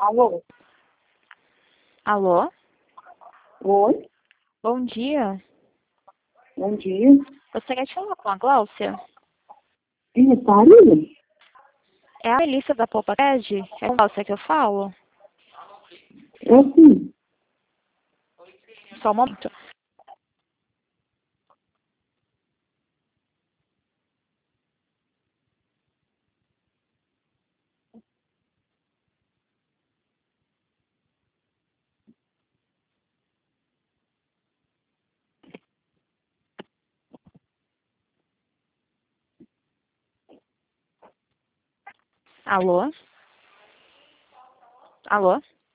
Alô? Alô? Oi? Bom dia. Bom dia. Gostaria de falar com a Gláucia? Natália? É a Melissa da PoupaCred? É a Gláucia que eu falo? É assim. Só um momento. Alô? Alô?